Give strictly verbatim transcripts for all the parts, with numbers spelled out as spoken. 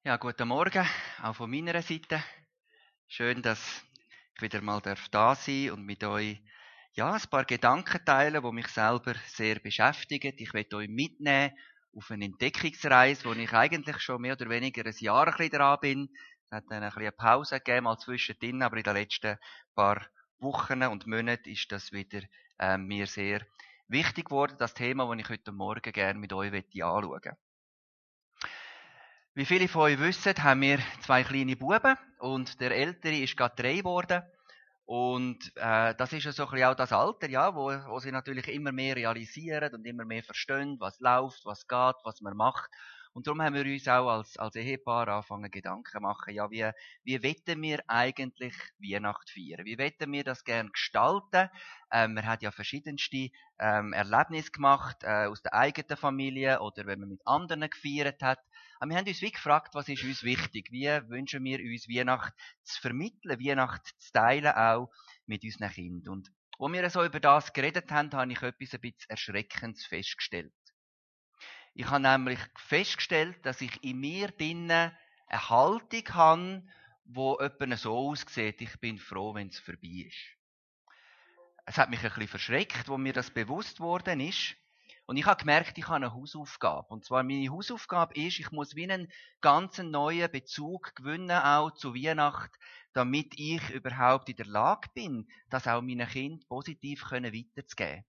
Ja, guten Morgen, auch von meiner Seite. Schön, dass ich wieder mal darf da sein und mit euch ja, ein paar Gedanken teilen, die mich selber sehr beschäftigen. Ich möchte euch mitnehmen auf eine Entdeckungsreise, wo ich eigentlich schon mehr oder weniger ein Jahr ein bisschen dran bin. Es hat dann ein bisschen eine Pause gegeben, mal zwischendrin, aber in den letzten paar Wochen und Monaten ist das wieder äh, mir sehr wichtig geworden, das Thema, das ich heute Morgen gerne mit euch anschauen möchte. Wie viele von euch wissen, haben wir zwei kleine Buben und der Ältere ist gerade drei geworden. Und äh, das ist ja so ein bisschen auch das Alter, ja, wo, wo sie natürlich immer mehr realisieren und immer mehr verstehen, was läuft, was geht, was man macht. Und darum haben wir uns auch als, als Ehepaar angefangen, Gedanken machen, ja, wie, wie wollen wir eigentlich Weihnacht feiern? Wie wollen wir das gerne gestalten? Ähm, man hat ja verschiedenste ähm, Erlebnisse gemacht, äh, aus der eigenen Familie oder wenn man mit anderen gefeiert hat. Aber wir haben uns wie gefragt, was ist uns wichtig? Wie wünschen wir uns Weihnacht zu vermitteln, Weihnacht zu teilen, auch mit unseren Kindern. Und als wir so über das geredet haben, habe ich etwas ein bisschen Erschreckendes festgestellt. Ich habe nämlich festgestellt, dass ich in mir drinnen eine Haltung habe, die etwa so aussieht, ich bin froh, wenn es vorbei ist. Es hat mich ein bisschen verschreckt, wo mir das bewusst worden ist. Und ich habe gemerkt, ich habe eine Hausaufgabe. Und zwar meine Hausaufgabe ist, ich muss wie einen ganz neuen Bezug gewinnen, auch zu Weihnacht, damit ich überhaupt in der Lage bin, das auch meinen Kindern positiv weiterzugeben.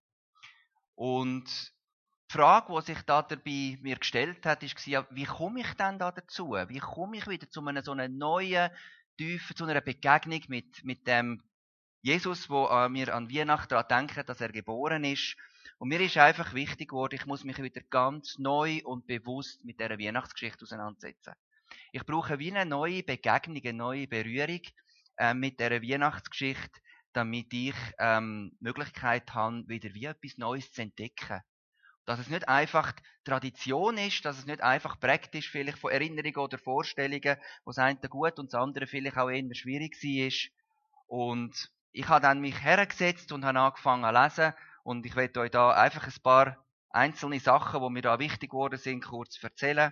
Und die Frage, die sich da dabei mir gestellt hat, ist, ja, wie komme ich denn da dazu? Wie komme ich wieder zu einer so einer neuen, tiefen, zu einer Begegnung mit, mit dem Jesus, wo äh, wir an Weihnachten daran denken, dass er geboren ist. Und mir ist einfach wichtig geworden, ich muss mich wieder ganz neu und bewusst mit dieser Weihnachtsgeschichte auseinandersetzen. Ich brauche wie eine neue Begegnung, eine neue Berührung äh, mit dieser Weihnachtsgeschichte, damit ich ähm, die Möglichkeit habe, wieder wie etwas Neues zu entdecken. Dass es nicht einfach Tradition ist, dass es nicht einfach praktisch vielleicht von Erinnerungen oder Vorstellungen, wo das eine gut und das andere vielleicht auch eher schwierig war. Und ich habe dann mich hergesetzt und habe angefangen zu lesen. Und ich werde euch da einfach ein paar einzelne Sachen, die mir da wichtig geworden sind, kurz erzählen.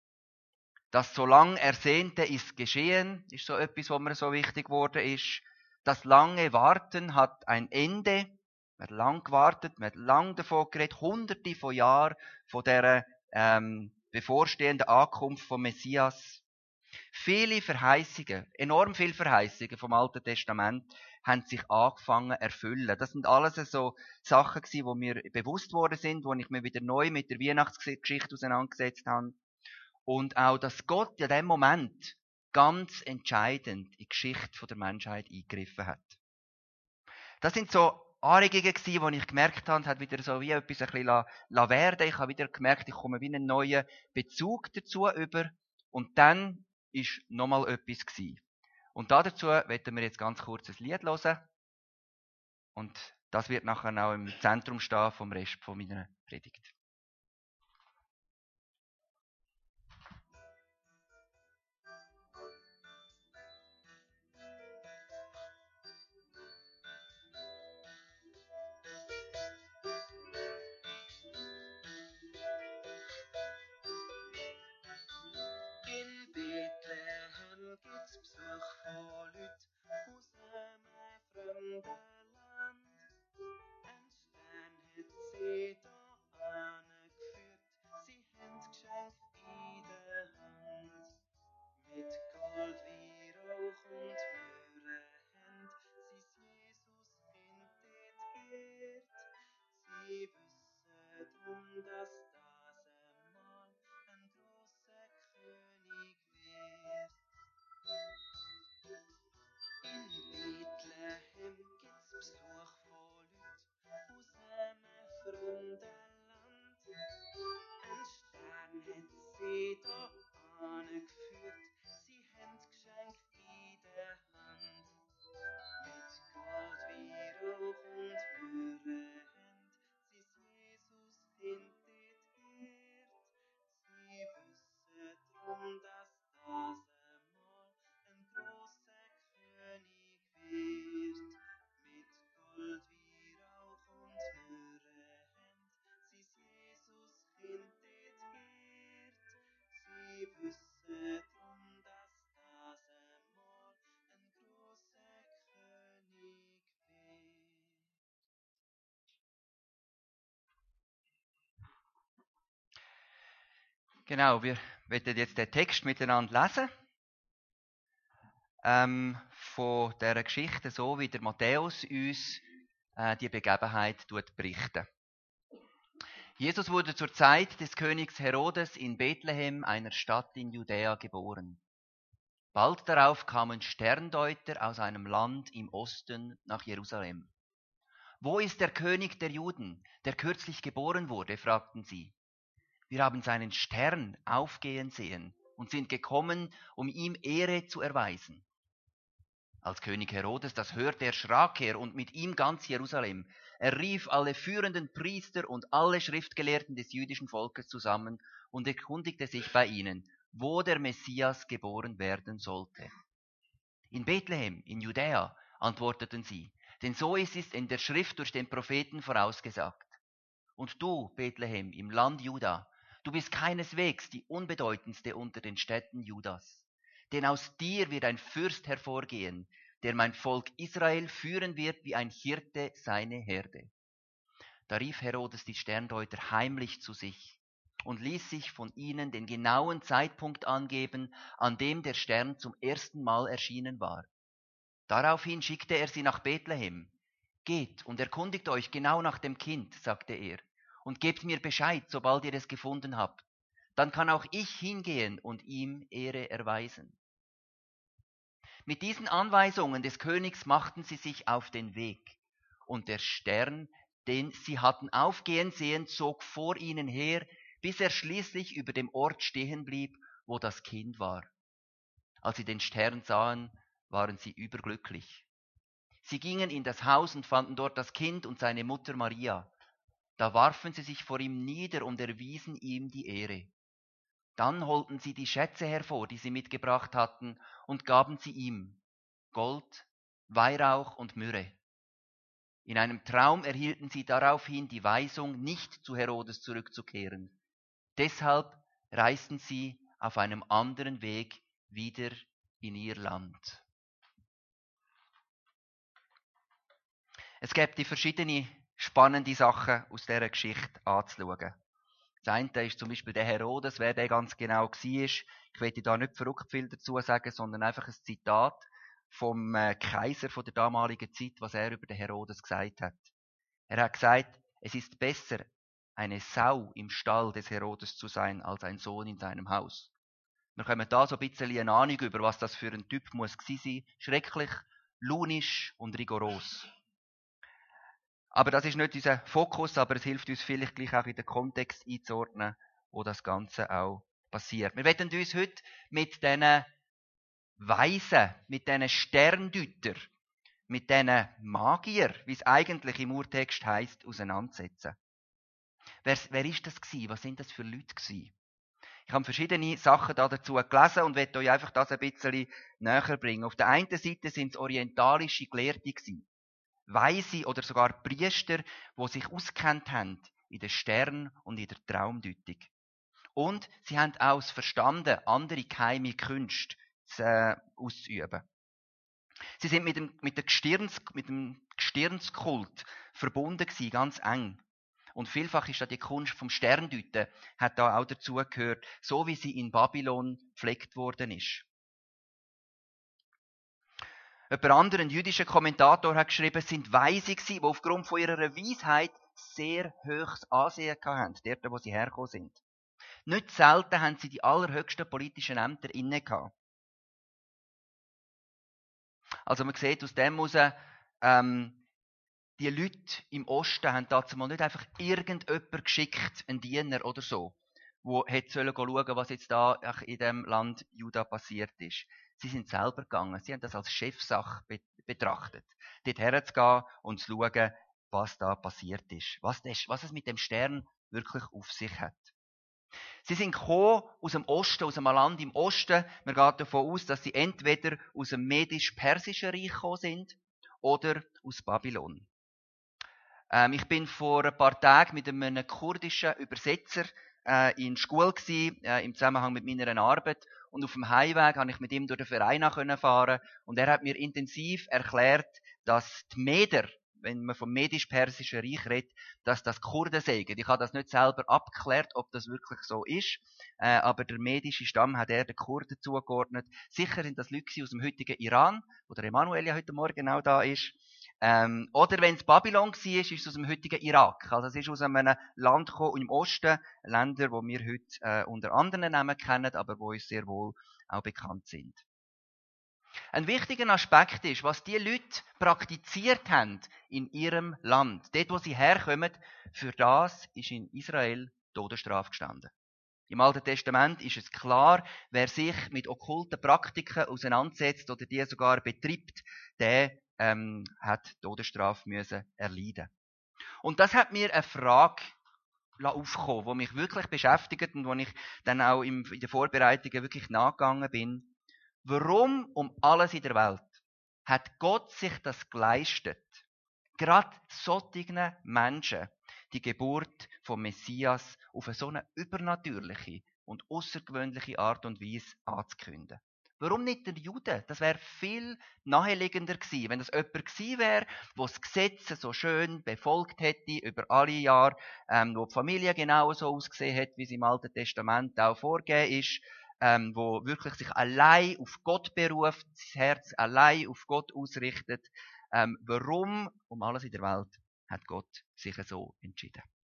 Das so lang Ersehnte ist geschehen, ist so etwas, was mir so wichtig geworden ist. Das lange Warten hat ein Ende. Man hat lang gewartet, man hat lang davon geredet, hunderte von Jahren von der ähm, bevorstehenden Ankunft von Messias. Viele Verheißungen, enorm viele Verheißungen vom Alten Testament haben sich angefangen zu erfüllen. Das sind alles so Sachen gewesen, die mir bewusst worden sind, wo ich mir wieder neu mit der Weihnachtsgeschichte auseinandergesetzt habe. Und auch, dass Gott in dem Moment ganz entscheidend in die Geschichte der Menschheit eingegriffen hat. Das sind so Anregungen gewesen, wo ich gemerkt habe, es hat wieder so wie etwas ein bisschen la, la werden. Ich habe wieder gemerkt, ich komme wie einen neuen Bezug dazu über. Und dann ist nochmal etwas gewesen. Und dazu werden wir jetzt ganz kurz ein Lied hören. Und das wird nachher auch im Zentrum stehen vom Rest von meiner Predigt. In Bethlehem gibt's Besuch von Leuten aus einem fremden Land. Ein Stern hat sie da Genau, wir werden jetzt den Text miteinander lesen. Ähm, von dieser Geschichte, so wie der Matthäus uns äh, die Begebenheit berichtet. Jesus wurde zur Zeit des Königs Herodes in Bethlehem, einer Stadt in Judäa, geboren. Bald darauf kamen Sterndeuter aus einem Land im Osten nach Jerusalem. »Wo ist der König der Juden, der kürzlich geboren wurde?« fragten sie. »Wir haben seinen Stern aufgehen sehen und sind gekommen, um ihm Ehre zu erweisen.« Als König Herodes das hörte, erschrak er und mit ihm ganz Jerusalem. Er rief alle führenden Priester und alle Schriftgelehrten des jüdischen Volkes zusammen und erkundigte sich bei ihnen, wo der Messias geboren werden sollte. »In Bethlehem, in Judäa«, antworteten sie, »denn so ist es in der Schrift durch den Propheten vorausgesagt. Und du, Bethlehem, im Land Juda, du bist keineswegs die unbedeutendste unter den Städten Judas. Denn aus dir wird ein Fürst hervorgehen, der mein Volk Israel führen wird wie ein Hirte seine Herde.« Da rief Herodes die Sterndeuter heimlich zu sich und ließ sich von ihnen den genauen Zeitpunkt angeben, an dem der Stern zum ersten Mal erschienen war. Daraufhin schickte er sie nach Bethlehem. »Geht und erkundigt euch genau nach dem Kind«, sagte er, »und gebt mir Bescheid, sobald ihr es gefunden habt. Dann kann auch ich hingehen und ihm Ehre erweisen.« Mit diesen Anweisungen des Königs machten sie sich auf den Weg. Und der Stern, den sie hatten aufgehen sehen, zog vor ihnen her, bis er schließlich über dem Ort stehen blieb, wo das Kind war. Als sie den Stern sahen, waren sie überglücklich. Sie gingen in das Haus und fanden dort das Kind und seine Mutter Maria. Da warfen sie sich vor ihm nieder und erwiesen ihm die Ehre. Dann holten sie die Schätze hervor, die sie mitgebracht hatten, und gaben sie ihm: Gold, Weihrauch und Myrrhe. In einem Traum erhielten sie daraufhin die Weisung, nicht zu Herodes zurückzukehren. Deshalb reisten sie auf einem anderen Weg wieder in ihr Land. Es gibt die verschiedene spannende Sachen aus dieser Geschichte anzuschauen. Das eine ist zum Beispiel der Herodes, wer der ganz genau war. Ich möchte da nicht verrückt viel dazu sagen, sondern einfach ein Zitat vom äh, Kaiser von der damaligen Zeit, was er über den Herodes gesagt hat. Er hat gesagt, es ist besser, eine Sau im Stall des Herodes zu sein, als ein Sohn in seinem Haus. Wir kommen da so ein bisschen eine Ahnung über, was das für ein Typ muss gewesen sein. Schrecklich, launisch und rigoros. Aber das ist nicht unser Fokus, aber es hilft uns vielleicht gleich auch in den Kontext einzuordnen, wo das Ganze auch passiert. Wir werden uns heute mit diesen Weisen, mit diesen Sterndeutern, mit diesen Magier, wie es eigentlich im Urtext heisst, auseinandersetzen. Wer, wer ist das gewesen? Was sind das für Leute gewesen? Ich habe verschiedene Sachen da dazu gelesen und werde euch einfach das ein bisschen näher bringen. Auf der einen Seite sind es orientalische Gelehrte gewesen. Weise oder sogar Priester, die sich auskennt haben in den Sternen und in der Traumdeutung. Und sie haben auch es verstanden, andere geheime Künste zu, äh, auszuüben. Sie sind mit dem, mit, der Gestirns, mit dem Gestirnskult verbunden gewesen, ganz eng. Und vielfach ist da die Kunst vom Sterndeuten, hat da auch dazu gehört, so wie sie in Babylon gepflegt worden ist. Ein anderer jüdischer Kommentator hat geschrieben, es sind Weise gewesen, die aufgrund von ihrer Weisheit sehr hohes Ansehen hatten, dort, wo sie hergekommen sind. Nicht selten haben sie die allerhöchsten politischen Ämter inne gehabt. Also man sieht aus dem heraus, ähm, die Leute im Osten haben dazu mal nicht einfach irgendjemand geschickt, einen Diener oder so, der hätte schauen sollen, was jetzt da in dem Land Juda passiert ist. Sie sind selber gegangen. Sie haben das als Chefsache betrachtet. Dort herzugehen und zu schauen, was da passiert ist. Was, das, was es mit dem Stern wirklich auf sich hat. Sie sind gekommen aus dem Osten, aus einem Land im Osten. Man geht davon aus, dass sie entweder aus dem medisch-persischen Reich gekommen sind oder aus Babylon. Ähm, ich bin vor ein paar Tagen mit einem kurdischen Übersetzer äh, in Schule gewesen, äh, im Zusammenhang mit meiner Arbeit. Und auf dem Heimweg konnte ich mit ihm durch den Verein fahren. Und er hat mir intensiv erklärt, dass die Meder, wenn man vom medisch-persischen Reich redet, dass das Kurden seien. Ich habe das nicht selber abgeklärt, ob das wirklich so ist, äh, aber der medische Stamm hat er den Kurden zugeordnet. Sicher sind das Leute aus dem heutigen Iran, wo der Emanuel ja heute Morgen auch da ist. Ähm, oder wenn es Babylon war, ist es aus dem heutigen Irak. Also es ist aus einem Land gekommen, im Osten, Länder, wo wir heute äh, unter anderen Namen kennen, aber wo uns sehr wohl auch bekannt sind. Ein wichtiger Aspekt ist, was die Leute praktiziert haben in ihrem Land. Dort, wo sie herkommen, für das ist in Israel Todesstrafe gestanden. Im Alten Testament ist es klar, wer sich mit okkulten Praktiken auseinandersetzt oder die sogar betreibt, der ähm, hat Todesstrafe müssen erleiden. Und das hat mir eine Frage aufgekommen, die mich wirklich beschäftigt und wo ich dann auch in den Vorbereitungen wirklich nachgegangen bin. Warum um alles in der Welt hat Gott sich das geleistet, gerade solchen Menschen die Geburt vom Messias auf eine so eine übernatürliche und außergewöhnliche Art und Weise anzukündigen? Warum nicht der Jude? Das wäre viel naheliegender gewesen, wenn das jemand gewesen wäre, der das Gesetz so schön befolgt hätte über alle Jahre, ähm, wo die Familie genau so ausgesehen hat, wie es im Alten Testament auch vorgegeben ist, ähm, wo wirklich sich allein auf Gott beruft, das Herz allein auf Gott ausrichtet. Ähm, warum um alles in der Welt hat Gott sich so entschieden?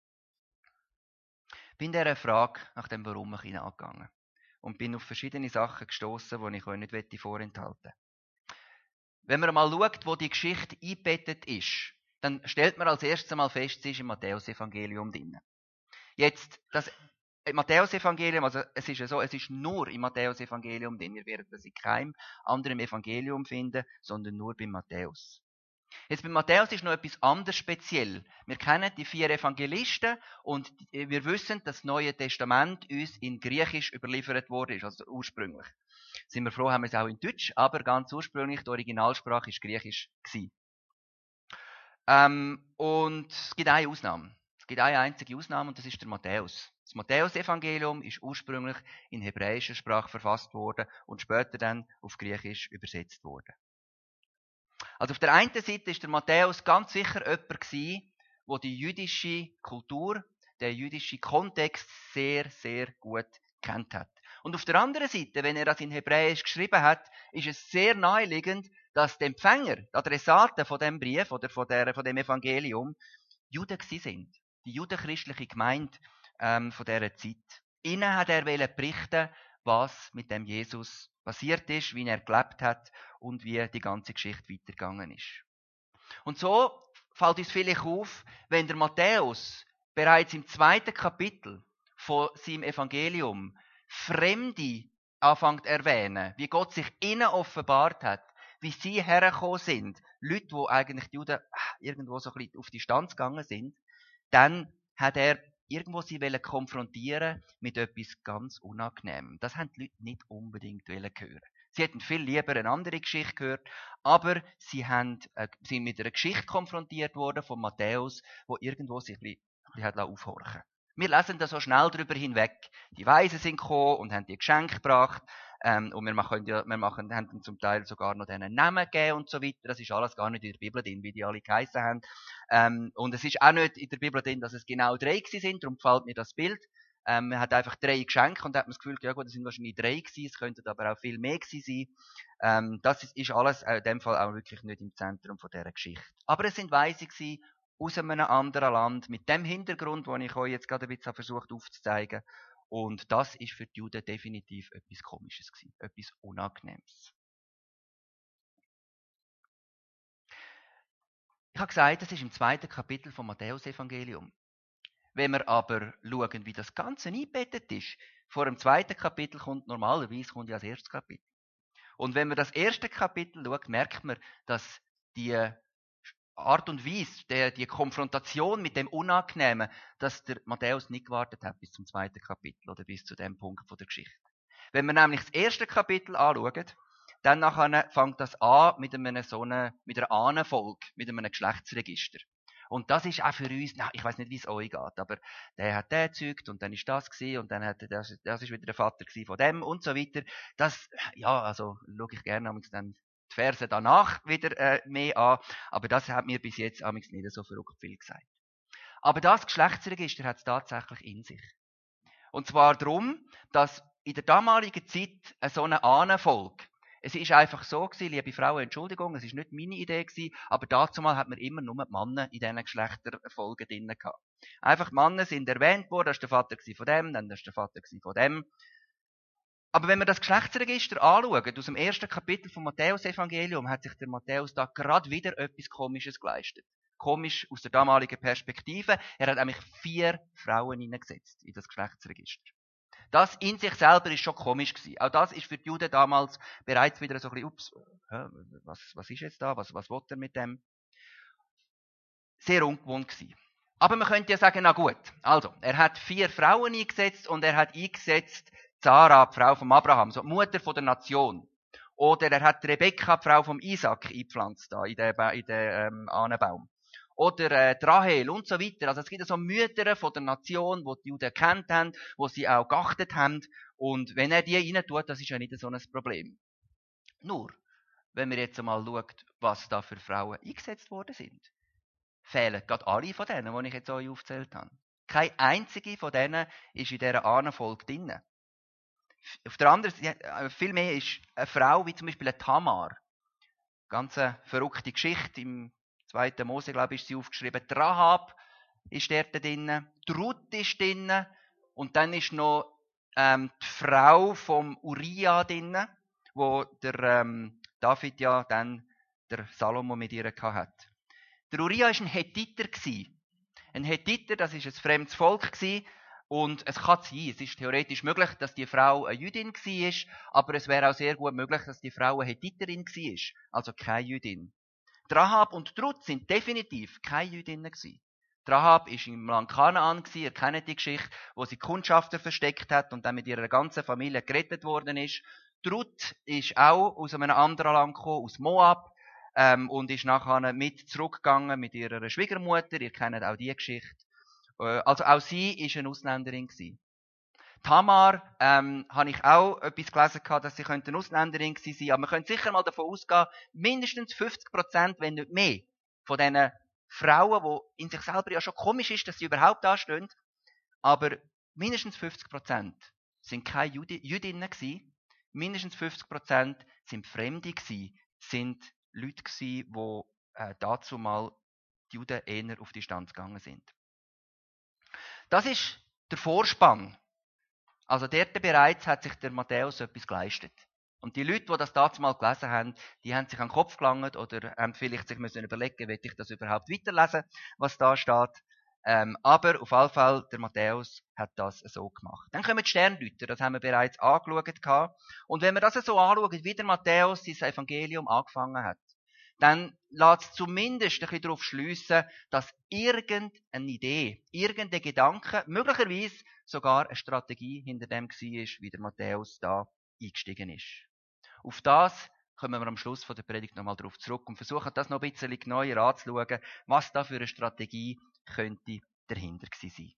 Bin dieser Frage nach dem Warum hineingegangen und bin auf verschiedene Sachen gestoßen, die ich euch nicht vorenthalten möchte. Wenn man mal schaut, wo die Geschichte eingebettet ist, dann stellt man als erstes einmal fest, sie ist im Matthäus-Evangelium drin. Jetzt, das Matthäus-Evangelium, also es ist ja so, es ist nur im Matthäus-Evangelium drin. Ihr werdet das in keinem anderen Evangelium finden, sondern nur beim Matthäus. Jetzt bei Matthäus ist noch etwas anderes speziell. Wir kennen die vier Evangelisten und wir wissen, dass das Neue Testament uns in Griechisch überliefert wurde, also ursprünglich. Sind wir froh, haben wir es auch in Deutsch, aber ganz ursprünglich, die Originalsprache ist Griechisch gewesen. Ähm, und es gibt eine Ausnahme. Es gibt eine einzige Ausnahme und das ist der Matthäus. Das Matthäus-Evangelium ist ursprünglich in hebräischer Sprache verfasst worden und später dann auf Griechisch übersetzt worden. Also auf der einen Seite ist der Matthäus ganz sicher jemand gewesen, der die jüdische Kultur, den jüdischen Kontext sehr, sehr gut kennt hat. Und auf der anderen Seite, wenn er das in Hebräisch geschrieben hat, ist es sehr naheliegend, dass die Empfänger, die Adressaten von dem Brief oder von, der, von dem Evangelium Juden gewesen sind. Die judenchristliche Gemeinde ähm, von dieser Zeit. Ihnen hat er berichten, was mit dem Jesus passiert ist, wie er gelebt hat und wie die ganze Geschichte weitergegangen ist. Und so fällt uns vielleicht auf, wenn der Matthäus bereits im zweiten Kapitel von seinem Evangelium Fremde anfängt zu erwähnen, wie Gott sich ihnen offenbart hat, wie sie hergekommen sind, Leute, die eigentlich die Juden irgendwo so ein bisschen auf Distanz gegangen sind, dann hat er irgendwo sie konfrontieren mit etwas ganz Unangenehmem. Das haben die Leute nicht unbedingt hören. Sie hätten viel lieber eine andere Geschichte gehört, aber sie haben, äh, sind mit einer Geschichte konfrontiert worden von Matthäus, wo irgendwo sich ein bisschen, ein bisschen hat aufhorchen. Wir lesen da so schnell drüber hinweg. Die Weisen sind gekommen und haben die Geschenke gebracht. Ähm, und wir machen, ja, wir machen, haben dann zum Teil sogar noch denen Namen gegeben und so weiter. Das ist alles gar nicht in der Bibel drin, wie die alle geheissen haben. Ähm, und es ist auch nicht in der Bibel drin, dass es genau drei gewesen sind. Darum gefällt mir das Bild. Ähm, man hat einfach drei Geschenke und hat man das Gefühl, ja gut, das sind wahrscheinlich drei gewesen. Es könnten aber auch viel mehr gewesen sein. Ähm, das ist, ist alles in dem Fall auch wirklich nicht im Zentrum von dieser Geschichte. Aber es sind Weise gewesen, aus einem anderen Land, mit dem Hintergrund, den ich euch jetzt gerade ein bisschen versucht aufzuzeigen. Und das ist für die Juden definitiv etwas Komisches gewesen, etwas Unangenehmes. Ich habe gesagt, das ist im zweiten Kapitel vom Matthäus-Evangelium. Wenn wir aber schauen, wie das Ganze eingebettet ist, vor dem zweiten Kapitel kommt normalerweise kommt ja das erste Kapitel. Und wenn man das erste Kapitel schaut, merkt man, dass die Art und Weise, der, die Konfrontation mit dem Unangenehmen, dass der Matthäus nicht gewartet hat bis zum zweiten Kapitel oder bis zu dem Punkt von der Geschichte. Wenn man nämlich das erste Kapitel anschaut, dann nachher fängt das an mit einer so einer, mit einer Ahnenfolge, mit einem Geschlechtsregister. Und das ist auch für uns, na, ich weiß nicht, wie es euch geht, aber der hat den gezeugt und dann ist das gewesen und dann hat er das, das ist wieder der Vater gewesen von dem und so weiter. Das, ja, also, schaue ich gerne dann die Verse danach wieder äh, mehr an. Aber das hat mir bis jetzt amigs nicht so verrückt viel gesagt. Aber das Geschlechtsregister hat es tatsächlich in sich. Und zwar darum, dass in der damaligen Zeit eine so eine Ahnenfolge, es ist einfach so gewesen, liebe Frauen, Entschuldigung, es ist nicht meine Idee gewesen, aber dazu mal hat man immer nur die Männer in diesen Geschlechterfolgen drin gehabt. Einfach die Männer sind erwähnt worden, das war der Vater von dem, dann das war der Vater von dem. Aber wenn wir das Geschlechtsregister anschauen, aus dem ersten Kapitel vom Matthäus-Evangelium, hat sich der Matthäus da gerade wieder etwas Komisches geleistet. Komisch aus der damaligen Perspektive. Er hat nämlich vier Frauen hineingesetzt in das Geschlechtsregister. Das in sich selber ist schon komisch gewesen. Auch das ist für die Juden damals bereits wieder so ein bisschen, ups, was, was ist jetzt da? Was, was will er mit dem? Sehr ungewohnt gewesen. Aber man könnte ja sagen, na gut, also, er hat vier Frauen eingesetzt und er hat eingesetzt Sarah, die Frau von Abraham, so die Mutter von der Nation. Oder er hat Rebekka, die Frau von Isaac, eingepflanzt da in den, in den ähm, Ahnenbaum. Oder äh, Rahel und so weiter. Also es gibt so Mütter von der Nation, die die Juden kennt haben, die sie auch geachtet haben. Und wenn er die rein tut, das ist ja nicht so ein Problem. Nur, wenn man jetzt einmal schaut, was da für Frauen eingesetzt worden sind, fehlen gerade alle von denen, die ich jetzt euch aufgezählt habe. Keine einzige von denen ist in dieser Ahnenfolge drin. Auf der anderen Seite, viel mehr ist eine Frau, wie zum Beispiel eine Tamar. Ganz eine verrückte Geschichte. Im zweiten Mose, glaube ich, ist sie aufgeschrieben. Die Rahab ist dort drin. Die Ruth ist drin. Und dann ist noch ähm, die Frau vom Uriah drin, wo der ähm, David ja dann der Salomo mit ihr hatte. Der Uriah war ein Hethiter. Ein Hethiter, das war ein fremdes Volk. Und es kann sein, es ist theoretisch möglich, dass die Frau eine Jüdin war, aber es wäre auch sehr gut möglich, dass die Frau eine Hethiterin war, also keine Jüdin. Die Rahab und die Ruth sind definitiv keine Jüdinnen gewesen. Die Rahab war im Land Kanaan, ihr kennt die Geschichte, wo sie Kundschafter versteckt hat und dann mit ihrer ganzen Familie gerettet worden ist. Die Ruth ist auch aus einem anderen Land gekommen, aus Moab, ähm, und ist nachher mit zurückgegangen mit ihrer Schwiegermutter, ihr kennt auch die Geschichte. Also auch sie war eine Ausländerin gewesen. Tamar, ähm, habe ich auch etwas gelesen gehabt, dass sie eine Ausländerin gewesen sein, aber man könnte sicher mal davon ausgehen, mindestens fünfzig Prozent, wenn nicht mehr, von diesen Frauen, die in sich selber ja schon komisch ist, dass sie überhaupt da stehen, aber mindestens fünfzig Prozent sind keine Jüdi- Jüdinnen gewesen, mindestens fünfzig Prozent sind Fremde gewesen, sind Leute gewesen, die äh, dazu mal die Juden eher auf die Distanz gegangen sind. Das ist der Vorspann. Also dort bereits hat sich der Matthäus etwas geleistet. Und die Leute, die das damals mal gelesen haben, die haben sich an den Kopf gelangt oder haben vielleicht sich müssen überlegen, will ich das überhaupt weiterlesen, was da steht. Ähm, aber auf jeden Fall, der Matthäus hat das so gemacht. Dann kommen die Sterndeuter, das haben wir bereits angeschaut. Und wenn wir das so anschauen, wie der Matthäus sein Evangelium angefangen hat, dann lässt es zumindest ein bisschen darauf schliessen, dass irgendeine Idee, irgendein Gedanke, möglicherweise sogar eine Strategie hinter dem war, wie der Matthäus da eingestiegen ist. Auf das kommen wir am Schluss von der Predigt nochmal drauf zurück und versuchen das noch ein bisschen genauer anzuschauen, was da für eine Strategie könnte dahinter gewesen sein.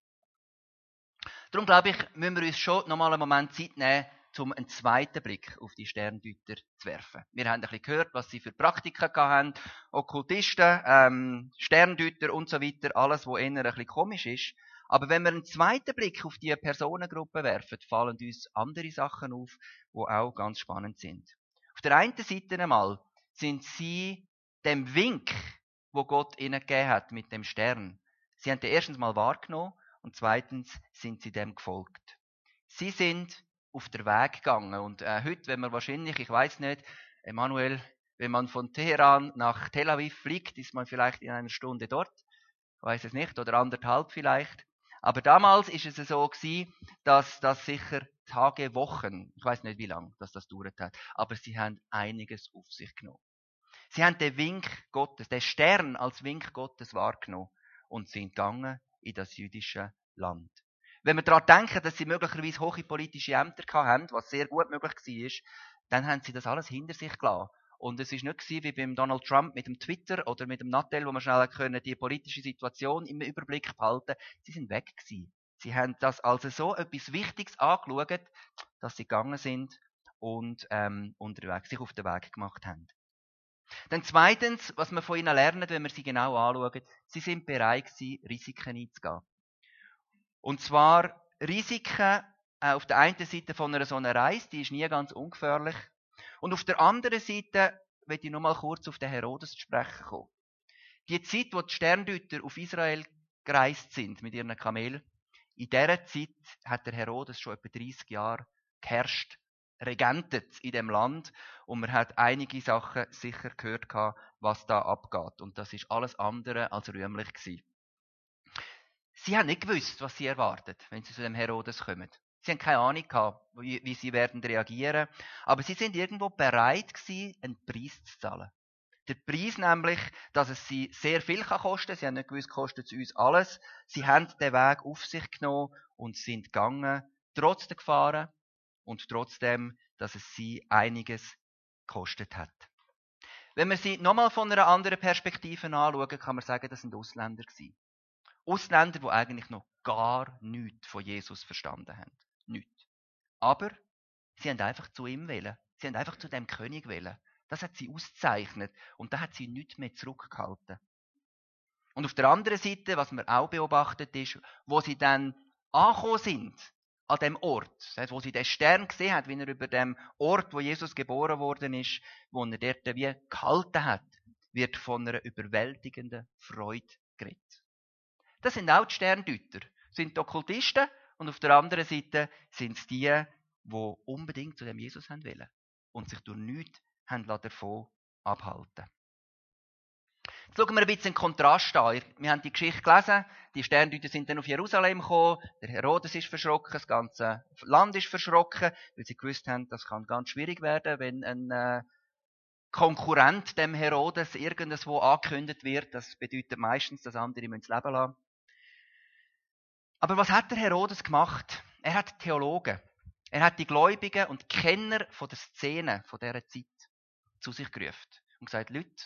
Darum glaube ich, müssen wir uns schon nochmal einen Moment Zeit nehmen, um einen zweiten Blick auf die Sterndeuter zu werfen. Wir haben ein bisschen gehört, was sie für Praktiken hatten, Okkultisten, ähm, Sterndeuter und so weiter, alles, was eher ein bisschen komisch ist. Aber wenn wir einen zweiten Blick auf diese Personengruppe werfen, fallen uns andere Sachen auf, die auch ganz spannend sind. Auf der einen Seite einmal sind sie dem Wink, wo Gott ihnen gegeben hat mit dem Stern. Sie haben den erstens mal wahrgenommen und zweitens sind sie dem gefolgt. Sie sind auf der Weg gegangen. Und äh, heute, wenn man wahrscheinlich, ich weiß nicht, Emanuel, wenn man von Teheran nach Tel Aviv fliegt, ist man vielleicht in einer Stunde dort. Ich weiß es nicht, oder anderthalb vielleicht. Aber damals ist es so gewesen, dass das sicher Tage, Wochen, ich weiß nicht wie lange, dass das gedauert hat, aber sie haben einiges auf sich genommen. Sie haben den Wink Gottes, den Stern als Wink Gottes wahrgenommen und sind gegangen in das jüdische Land. Wenn wir daran denken, dass sie möglicherweise hohe politische Ämter hatten, was sehr gut möglich war, dann haben sie das alles hinter sich gelassen. Und es war nicht wie beim Donald Trump mit dem Twitter oder mit dem Nattel, wo man schnell können, die politische Situation im Überblick behalten. Sie sind weg gewesen. Sie haben das also so etwas Wichtiges angeschaut, dass sie gegangen sind und ähm, unterwegs sich auf den Weg gemacht haben. Dann zweitens, was wir von ihnen lernen, wenn wir sie genau anschauen, sie sind bereit gewesen, Risiken einzugehen. Und zwar Risiken äh, auf der einen Seite von einer so einer Reise, die ist nie ganz ungefährlich. Und auf der anderen Seite will ich noch mal kurz auf den Herodes zu sprechen kommen. Die Zeit, wo die Sterndeuter auf Israel gereist sind mit ihren Kamelen, in dieser Zeit hat der Herodes schon etwa dreißig Jahre geherrscht, regentet in dem Land, und man hat einige Sachen sicher gehört, was da abgeht. Und das ist alles andere als rühmlich gewesen. Sie haben nicht gewusst, was sie erwartet, wenn sie zu dem Herodes kommen. Sie haben keine Ahnung gehabt, wie, wie sie werden reagieren, aber sie sind irgendwo bereit gewesen, einen Preis zu zahlen. Der Preis nämlich, dass es sie sehr viel kosten kann. Sie haben nicht gewusst, kostet es uns alles. Sie haben den Weg auf sich genommen und sind gegangen, trotz der Gefahren und trotzdem, dass es sie einiges gekostet hat. Wenn wir sie nochmal von einer anderen Perspektive anschauen, kann man sagen, das sind Ausländer gewesen. Ausländer, die eigentlich noch gar nichts von Jesus verstanden haben. Nichts. Aber sie haben einfach zu ihm wählen. Sie haben einfach zu dem König wählen. Das hat sie ausgezeichnet. Und da hat sie nichts mehr zurückgehalten. Und auf der anderen Seite, was man auch beobachtet ist, wo sie dann angekommen sind, an dem Ort, das heißt, wo sie den Stern gesehen hat, wie er über dem Ort, wo Jesus geboren worden ist, wo er dort wie gehalten hat, wird von einer überwältigenden Freude geredet. Das sind auch die Sterndeuter, sind die Okkultisten, und auf der anderen Seite sind es die, die unbedingt zu dem Jesus haben wollen und sich durch nichts haben davon abhalten. Jetzt schauen wir ein bisschen den Kontrast an. Wir haben die Geschichte gelesen, die Sterndeuter sind dann auf Jerusalem gekommen, der Herodes ist verschrocken, das ganze Land ist verschrocken, weil sie gewusst haben, das kann ganz schwierig werden, wenn ein äh, Konkurrent dem Herodes irgendwo angekündigt wird. Das bedeutet meistens, dass andere das Leben lassen. Aber was hat der Herodes gemacht? Er hat Theologen, er hat die Gläubigen und Kenner von der Szene von dieser Zeit zu sich gerufen und gesagt: Leute,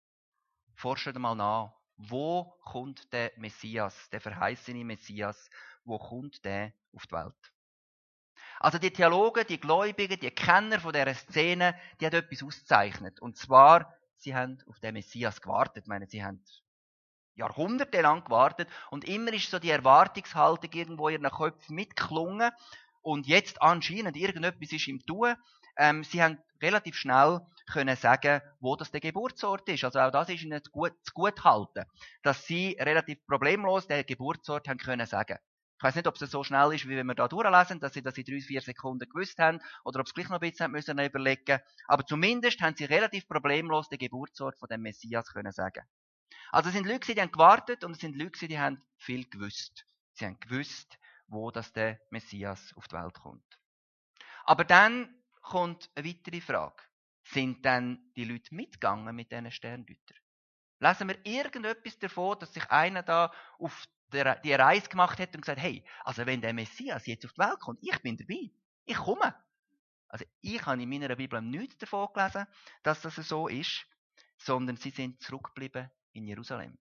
forscht mal nach, wo kommt der Messias, der verheißene Messias, wo kommt der auf die Welt? Also die Theologen, die Gläubigen, die Kenner von dieser Szene, die haben etwas ausgezeichnet. Und zwar, sie haben auf den Messias gewartet. Ich meine, sie haben jahrhundertelang gewartet und immer ist so die Erwartungshaltung irgendwo in ihren Köpfen mitgeklungen und jetzt anscheinend irgendetwas ist im Tun. Ähm, sie haben relativ schnell können sagen, wo das der Geburtsort ist. Also auch das ist ihnen zu gut, zu gut halten, dass sie relativ problemlos den Geburtsort haben können sagen. Ich weiß nicht, ob es so schnell ist, wie wenn wir da durchlesen, dass sie das in drei, vier Sekunden gewusst haben, oder ob sie gleich noch ein bisschen müssen überlegen. Aber zumindest haben sie relativ problemlos den Geburtsort von dem Messias können sagen. Also es sind Leute, die haben gewartet, und es sind Leute, die haben viel gewusst. Sie haben gewusst, wo das der Messias auf die Welt kommt. Aber dann kommt eine weitere Frage. Sind dann die Leute mitgegangen mit diesen Sterndeutern? Lesen wir irgendetwas davon, dass sich einer da auf die Reise gemacht hat und gesagt: Hey, also wenn der Messias jetzt auf die Welt kommt, ich bin dabei, ich komme. Also ich habe in meiner Bibel nichts davon gelesen, dass das so ist, sondern sie sind zurückgeblieben in Jerusalem.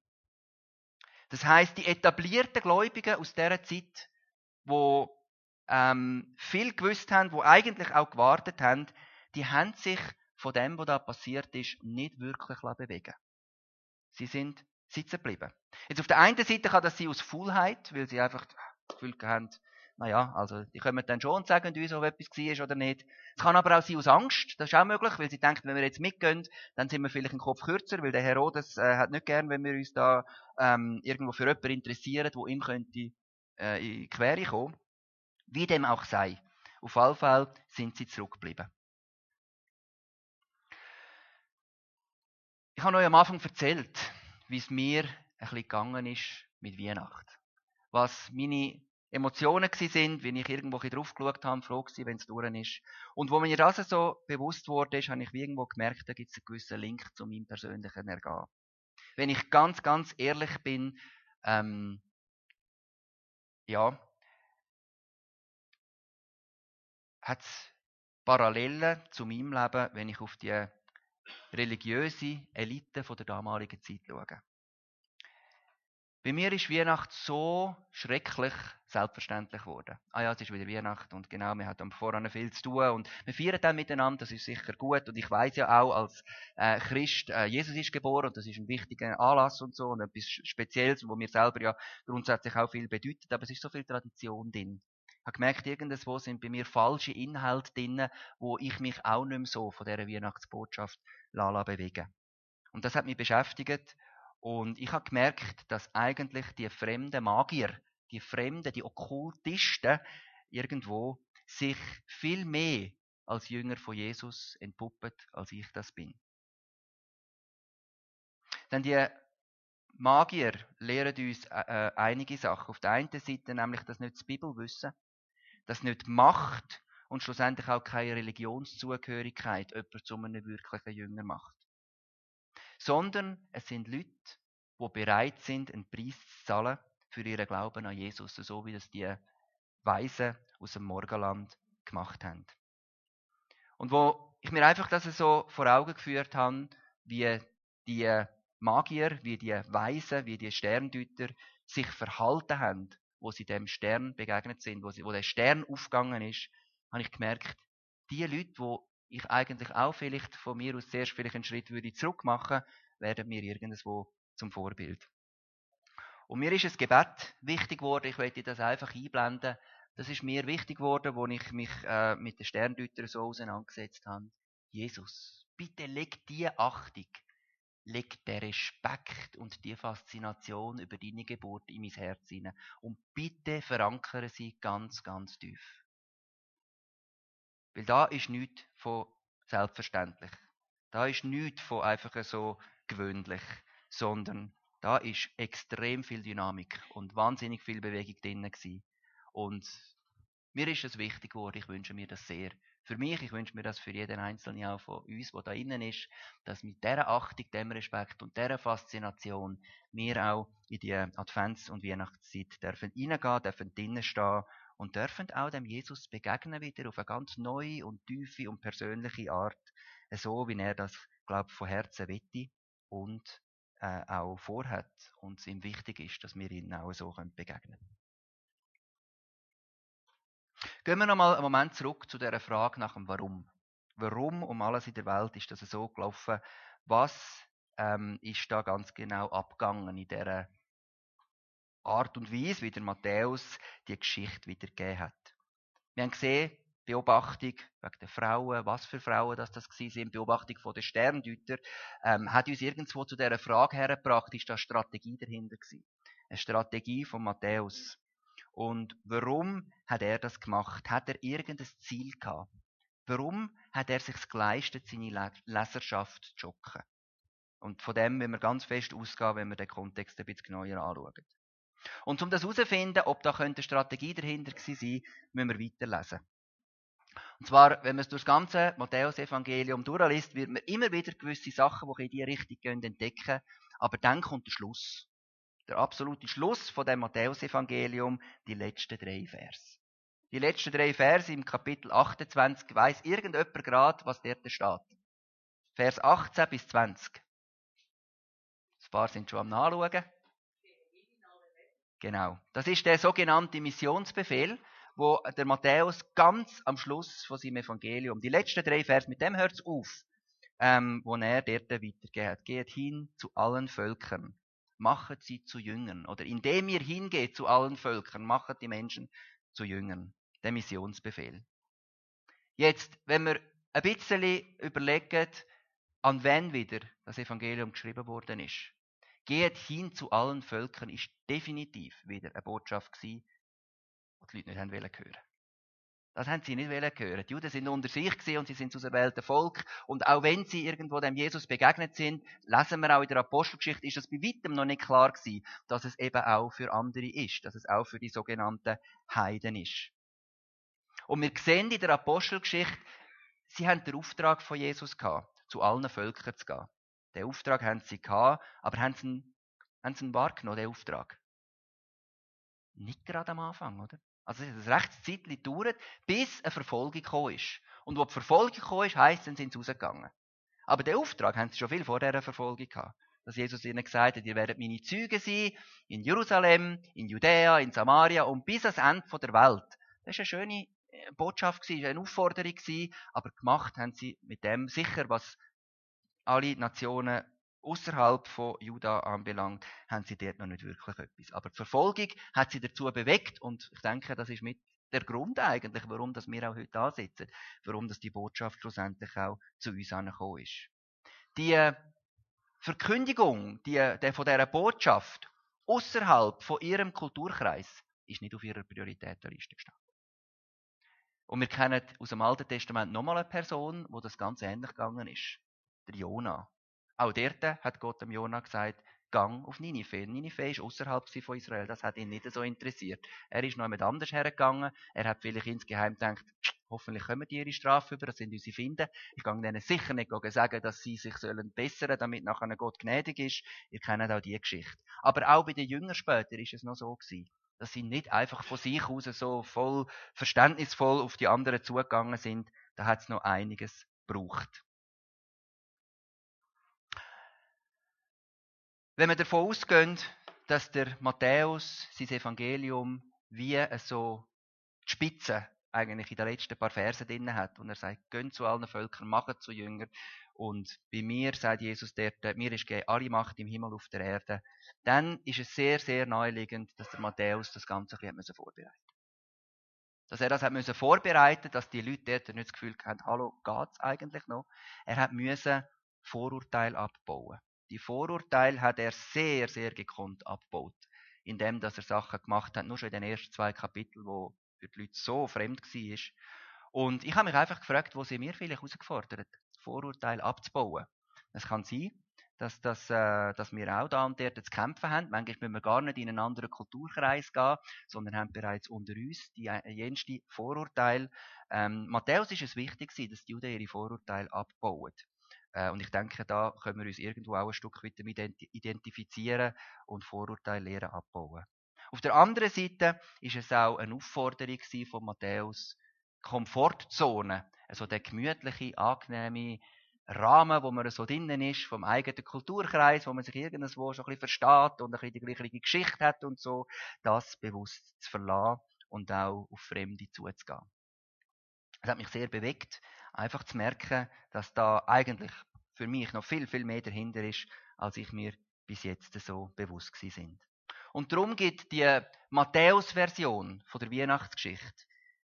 Das heisst, die etablierten Gläubigen aus dieser Zeit, die ähm, viel gewusst haben, die eigentlich auch gewartet haben, die haben sich von dem, was da passiert ist, nicht wirklich bewegen. Sie sind sitzen geblieben. Jetzt auf der einen Seite kann das sein aus Faulheit, weil sie einfach das Gefühl haben, naja, also die kommen dann schon und sagen uns, ob etwas war oder nicht. Es kann aber auch sein aus Angst, das ist auch möglich, weil sie denken, wenn wir jetzt mitgehen, dann sind wir vielleicht im Kopf kürzer, weil der Herodes äh, hat nicht gern, wenn wir uns da ähm, irgendwo für jemanden interessieren, wo ihm könnte äh, in die Quere kommen. Wie dem auch sei. Auf jeden Fall sind sie zurückgeblieben. Ich habe euch am Anfang erzählt, wie es mir ein bisschen gegangen ist mit Weihnachten. Was meine Emotionen waren, wenn ich irgendwo drauf geschaut habe, froh war, wenn es durch ist. Und wo mir das so bewusst wurde, habe ich irgendwo gemerkt, da gibt es einen gewissen Link zu meinem persönlichen Ergehen. Wenn ich ganz, ganz ehrlich bin, ähm, ja, hat es Parallelen zu meinem Leben, wenn ich auf die religiöse Elite von der damaligen Zeit schaue. Bei mir ist Weihnachten so schrecklich selbstverständlich geworden. Ah ja, es ist wieder Weihnachten und genau, wir haben am Voran viel zu tun und wir feiern dann miteinander, das ist sicher gut und ich weiß ja auch als äh, Christ, äh, Jesus ist geboren und das ist ein wichtiger Anlass und so und etwas Spezielles, wo mir selber ja grundsätzlich auch viel bedeutet, aber es ist so viel Tradition drin. Ich habe gemerkt, irgendwo sind bei mir falsche Inhalte drin, wo ich mich auch nicht mehr so von dieser Weihnachtsbotschaft lala bewegen. Und das hat mich beschäftigt. Und ich habe gemerkt, dass eigentlich die fremden Magier, die Fremden, die Okkultisten irgendwo sich viel mehr als Jünger von Jesus entpuppen, als ich das bin. Denn die Magier lehren uns äh, einige Sachen. Auf der einen Seite nämlich, dass nicht das Bibelwissen, dass nicht die Macht und schlussendlich auch keine Religionszugehörigkeit jemanden zu einem wirklichen Jünger macht. Sondern es sind Leute, die bereit sind, einen Preis zu zahlen für ihren Glauben an Jesus, so wie das die Weisen aus dem Morgenland gemacht haben. Und wo ich mir einfach das so vor Augen geführt habe, wie die Magier, wie die Weisen, wie die Sterndeuter sich verhalten haben, wo sie dem Stern begegnet sind, wo, sie, wo der Stern aufgegangen ist, habe ich gemerkt, die Leute, wo ich eigentlich auch vielleicht von mir aus zuerst vielleicht einen Schritt würde zurück machen, werden mir irgendwo zum Vorbild. Und mir ist ein Gebet wichtig geworden, ich möchte das einfach einblenden. Das ist mir wichtig geworden, als ich mich äh, mit den Sterndeutern so auseinandergesetzt habe. Jesus, bitte leg die Achtung, leg den Respekt und die Faszination über deine Geburt in mein Herz hinein. Und bitte verankere sie ganz, ganz tief. Weil da ist nichts von selbstverständlich. Da ist nichts von einfach so gewöhnlich, sondern da ist extrem viel Dynamik und wahnsinnig viel Bewegung drin gewesen. Und mir ist es wichtig geworden, ich wünsche mir das sehr. Für mich, ich wünsche mir das für jeden Einzelnen auch von uns, der da innen ist, dass mit dieser Achtung, dem Respekt und dieser Faszination wir auch in die Advents- und Weihnachtszeit dürfen reingehen, dürfen drinnen stehen und dürfen auch dem Jesus begegnen wieder auf eine ganz neue und tiefe und persönliche Art, so wie er das, glaube ich, von Herzen wette und äh, auch vorhat und es ihm wichtig ist, dass wir ihnen auch so begegnen können. Gehen wir nochmal einen Moment zurück zu dieser Frage nach dem Warum. Warum um alles in der Welt ist das so gelaufen? Was ähm, ist da ganz genau abgegangen in dieser Art und Weise, wie der Matthäus die Geschichte wiedergegeben hat? Wir haben gesehen, Beobachtung wegen der Frauen, was für Frauen das, das waren, Beobachtung von den Sterndeuter, ähm, hat uns irgendwo zu dieser Frage hergebracht, ist da eine Strategie dahinter gewesen? Eine Strategie von Matthäus. Und warum hat er das gemacht? Hat er irgendein Ziel gehabt? Warum hat er sich geleistet, seine Leserschaft zu schocken? Und von dem müssen wir ganz fest ausgehen, wenn wir den Kontext ein bisschen genauer anschauen. Und um das herauszufinden, ob da eine Strategie dahinter gewesen sein, müssen wir weiterlesen. Und zwar, wenn man es durch das ganze Matthäus-Evangelium durchliest, wird man immer wieder gewisse Sachen, die in diese Richtung gehen, entdecken. Aber dann kommt der Schluss. Der absolute Schluss von dem Matthäus-Evangelium, die letzten drei Verse. Die letzten drei Verse im Kapitel achtundzwanzig, weiss irgendjemand gerade, was dort steht? Vers achtzehn bis zwanzig. Ein paar sind schon am Nachschauen. Genau. Das ist der sogenannte Missionsbefehl, wo der Matthäus ganz am Schluss von seinem Evangelium, die letzten drei Verse, mit dem hört es auf, ähm, wo er dort weitergeht hat. Geht hin zu allen Völkern. Machet sie zu Jüngern. Oder indem ihr hingeht zu allen Völkern, machet die Menschen zu Jüngern. Der Missionsbefehl. Jetzt, wenn wir ein bisschen überlegen, an wen wieder das Evangelium geschrieben worden ist. Geht hin zu allen Völkern ist definitiv wieder eine Botschaft gewesen, die die Leute nicht haben hören wollten. Das haben sie nicht hören. Die Juden sind unter sich gewesen und sie sind das auserwählte Volk. Und auch wenn sie irgendwo dem Jesus begegnet sind, lesen wir auch in der Apostelgeschichte, ist es bei weitem noch nicht klar gewesen, dass es eben auch für andere ist, dass es auch für die sogenannten Heiden ist. Und wir sehen in der Apostelgeschichte, sie haben den Auftrag von Jesus gehabt, zu allen Völkern zu gehen. Den Auftrag haben sie gehabt, aber haben sie ihn, haben sie ihn wahrgenommen, den Auftrag? Nicht gerade am Anfang, oder? Also es hat ein rechtes Zeitchen gedauert, bis eine Verfolgung gekommen ist. Und wo die Verfolgung gekommen ist, heisst, dann sind sie rausgegangen. Aber den Auftrag haben sie schon viel vor dieser Verfolgung gehabt. dass Jesus ihnen gesagt hat, ihr werdet meine Zeugen sein, in Jerusalem, in Judäa, in Samaria und bis ans Ende der Welt. Das war eine schöne Botschaft, eine Aufforderung, aber gemacht haben sie mit dem sicher, was alle Nationen außerhalb von Juda anbelangt, haben sie dort noch nicht wirklich etwas. Aber die Verfolgung hat sie dazu bewegt und ich denke, das ist mit der Grund eigentlich, warum dass wir auch heute da sitzen, warum dass die Botschaft schlussendlich auch zu uns angekommen ist. Die Verkündigung die, die von dieser Botschaft außerhalb von ihrem Kulturkreis ist nicht auf ihrer Prioritätenliste gestanden. Und wir kennen aus dem Alten Testament nochmal eine Person, wo das ganz ähnlich gegangen ist. Der Jona. Auch dort hat Gott dem Jona gesagt, gang auf Ninive. Ninive ist außerhalb von Israel. Das hat ihn nicht so interessiert. Er ist noch jemand anders hergegangen. Er hat vielleicht insgeheim gedacht, hoffentlich kommen die ihre Strafe über, das sind unsere Finden. Ich kann denen sicher nicht sagen, dass sie sich sollen bessern, damit nachher Gott gnädig ist. Ihr kennt auch die Geschichte. Aber auch bei den Jüngern später ist es noch so gewesen, dass sie nicht einfach von sich aus so voll verständnisvoll auf die anderen zugegangen sind. Da hat es noch einiges gebraucht. Wenn wir davon ausgehen, dass der Matthäus sein Evangelium wie so die Spitze eigentlich in den letzten paar Versen drin hat und er sagt, geht zu allen Völkern, macht zu Jüngern und bei mir, sagt Jesus dort, mir ist gegeben alle Macht im Himmel auf der Erde, dann ist es sehr, sehr naheliegend, dass der Matthäus das Ganze ein bisschen vorbereiten musste. Dass er das hat müssen vorbereiten, dass die Leute dort nicht das Gefühl haben, hallo, geht's eigentlich noch? Er hat müssen Vorurteile abbauen. Die Vorurteile hat er sehr, sehr gekonnt abgebaut, indem dass er Sachen gemacht hat, nur schon in den ersten zwei Kapiteln, wo für die Leute so fremd war. Und ich habe mich einfach gefragt, wo sind wir vielleicht herausgefordert, Vorurteile abzubauen. Es kann sein, dass, das, äh, dass wir auch da und dort zu kämpfen haben. Manchmal müssen wir gar nicht in einen anderen Kulturkreis gehen, sondern haben bereits unter uns die jenste Vorurteile. Ähm, Matthäus ist es wichtig, dass die Juden ihre Vorurteile abbauen. Äh, und ich denke, da können wir uns irgendwo auch ein Stück weit damit identifizieren und Vorurteile lernen abbauen. Auf der anderen Seite ist es auch eine Aufforderung von Matthäus, Komfortzone, also der gemütliche, angenehme Rahmen, wo man so drinnen ist, vom eigenen Kulturkreis, wo man sich irgendwo schon ein bisschen versteht und ein bisschen die gleiche Geschichte hat und so, das bewusst zu verlassen und auch auf Fremde zuzugehen. Es hat mich sehr bewegt, einfach zu merken, dass da eigentlich für mich noch viel, viel mehr dahinter ist, als ich mir bis jetzt so bewusst gewesen bin. Und darum gibt die Matthäus-Version von der Weihnachtsgeschichte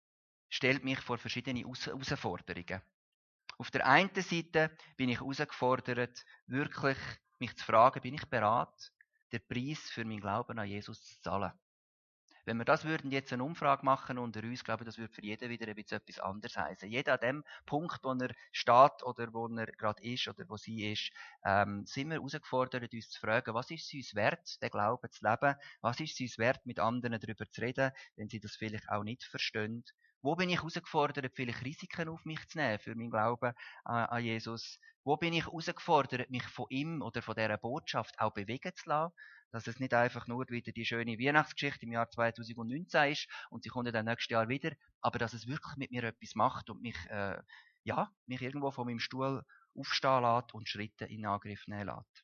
stellt mich vor verschiedene Herausforderungen. Auf der einen Seite bin ich herausgefordert, wirklich mich zu fragen, bin ich bereit, den Preis für meinen Glauben an Jesus zu zahlen? Wenn wir das würden jetzt eine Umfrage machen unter uns, glaube ich, das würde für jeden wieder ein bisschen etwas anderes heißen. Jeder an dem Punkt, wo er steht oder wo er gerade ist oder wo sie ist, ähm, sind wir herausgefordert, uns zu fragen, was ist es uns wert, den Glauben zu leben? Was ist es uns wert, mit anderen darüber zu reden, wenn sie das vielleicht auch nicht verstehen? Wo bin ich herausgefordert, vielleicht Risiken auf mich zu nehmen für meinen Glauben an, an Jesus? Wo bin ich herausgefordert, mich von ihm oder von dieser Botschaft auch bewegen zu lassen? Dass es nicht einfach nur wieder die schöne Weihnachtsgeschichte im Jahr zweitausendneunzehn ist und sie kommt dann nächstes Jahr wieder, aber dass es wirklich mit mir etwas macht und mich, äh, ja, mich irgendwo von meinem Stuhl aufstehen lässt und Schritte in Angriff nehmen lässt.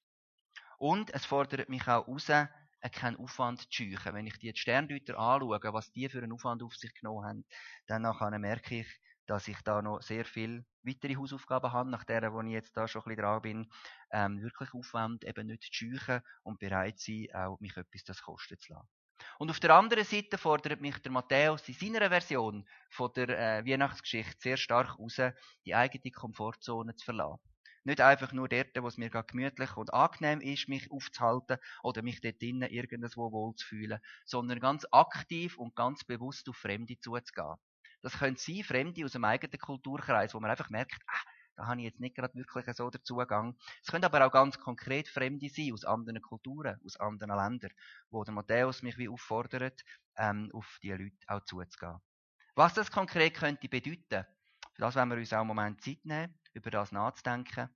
Und es fordert mich auch heraus, keinen Aufwand zu scheuchen. Wenn ich die Sterndeuter anschaue, was die für einen Aufwand auf sich genommen haben, dann nachher merke ich, dass ich da noch sehr viel weitere Hausaufgaben habe, nach der, wo ich jetzt da schon ein bisschen dran bin, ähm, wirklich Aufwand eben nicht zu scheuchen und bereit sein, auch mich etwas das kosten zu lassen. Und auf der anderen Seite fordert mich der Matthäus in seiner Version von der äh, Weihnachtsgeschichte sehr stark heraus, die eigene Komfortzone zu verlassen. Nicht einfach nur dort, wo es mir gerade gemütlich und angenehm ist, mich aufzuhalten oder mich dort drinnen irgendwo wohl zu fühlen, sondern ganz aktiv und ganz bewusst auf Fremde zuzugehen. Das können sein, Fremde aus dem eigenen Kulturkreis, wo man einfach merkt, ah, da habe ich jetzt nicht gerade wirklich so den Zugang. Es können aber auch ganz konkret Fremde sein, aus anderen Kulturen, aus anderen Ländern, wo der Matthäus mich wie auffordert, ähm, auf die Leute auch zuzugehen. Was das konkret könnte bedeuten, für das wollen wir uns auch einen Moment Zeit nehmen, über das nachzudenken.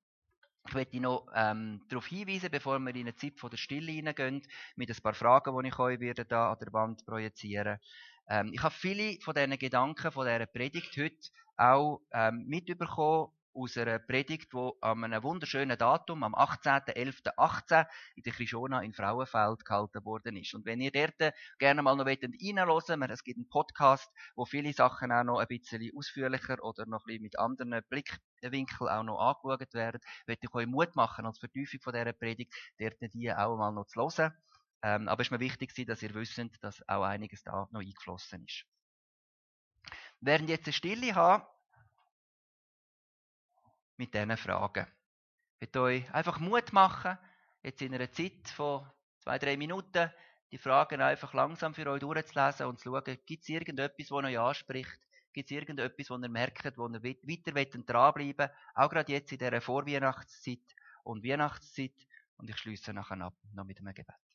Ich möchte noch ähm, darauf hinweisen, bevor wir in eine Zeit von der Stille hineingehen, mit ein paar Fragen, die ich euch werde da an der Wand projizieren. Ähm, ich habe viele von diesen Gedanken, von dieser Predigt heute auch ähm, mitbekommen aus einer Predigt, die an einem wunderschönen Datum, am achtzehnten elften achtzehn in der Krishona in Frauenfeld gehalten worden ist. Und wenn ihr dort gerne mal noch reinhören wollt, es gibt einen Podcast, wo viele Sachen auch noch ein bisschen ausführlicher oder noch ein bisschen mit anderen Blickwinkeln auch noch angeschaut werden, möchte ich euch Mut machen als Vertiefung von dieser Predigt, dort die auch mal noch zu hören. Ähm, aber es ist mir wichtig, dass ihr wisst, dass auch einiges da noch eingeflossen ist. Während jetzt eine Stille haben, mit diesen Fragen. Ich möchte euch einfach Mut machen, jetzt in einer Zeit von zwei, drei Minuten die Fragen einfach langsam für euch durchzulesen und zu schauen, gibt es irgendetwas, das euch anspricht? Gibt es irgendetwas, wo ihr merkt, wo ihr weiter dranbleiben wollt? Auch gerade jetzt in dieser Vorweihnachtszeit und Weihnachtszeit. Und ich schließe nachher ab, noch mit einem Gebet.